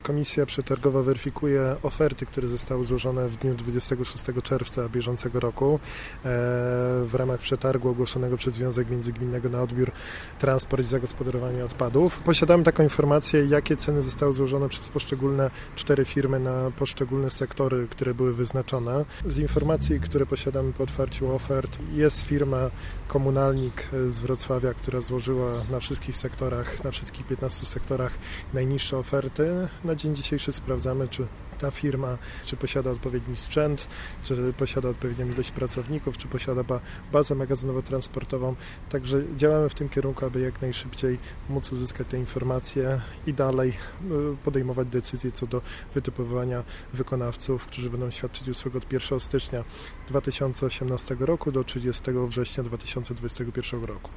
Komisja przetargowa weryfikuje oferty, które zostały złożone w dniu 26 czerwca bieżącego roku w ramach przetargu ogłoszonego przez Związek Międzygminnego na odbiór, transport i zagospodarowanie odpadów. Posiadamy taką informację, jakie ceny zostały złożone przez poszczególne 4 firmy na poszczególne sektory, które były wyznaczone. Z informacji, które posiadamy po otwarciu ofert, jest firma Komunalnik z Wrocławia, która złożyła na wszystkich sektorach, na wszystkich 15 sektorach najniższe oferty. Na dzień dzisiejszy sprawdzamy, czy ta firma posiada odpowiedni sprzęt, czy posiada odpowiednią ilość pracowników, czy posiada bazę magazynowo-transportową. Także działamy w tym kierunku, aby jak najszybciej móc uzyskać te informacje i dalej podejmować decyzje co do wytypowania wykonawców, którzy będą świadczyć usługę od 1 stycznia 2018 roku do 30 września 2021 roku.